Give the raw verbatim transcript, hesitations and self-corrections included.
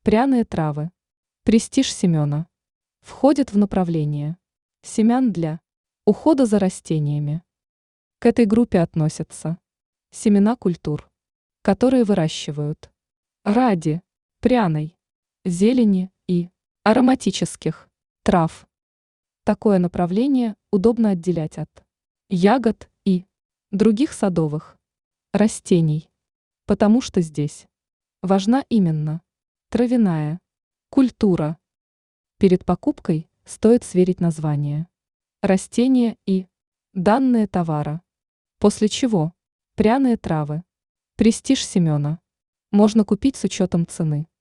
Пряные травы. Престиж Семена. Входит в направление семян для ухода за растениями. К этой группе относятся семена культур, которые выращивают ради пряной зелени и ароматических трав. Такое направление удобно отделять от ягод и других садовых растений, потому что здесь важна именно травяная культура. Перед покупкой стоит сверить название растения и данные товара, после чего пряные травы, престиж Семена, можно купить с учетом цены.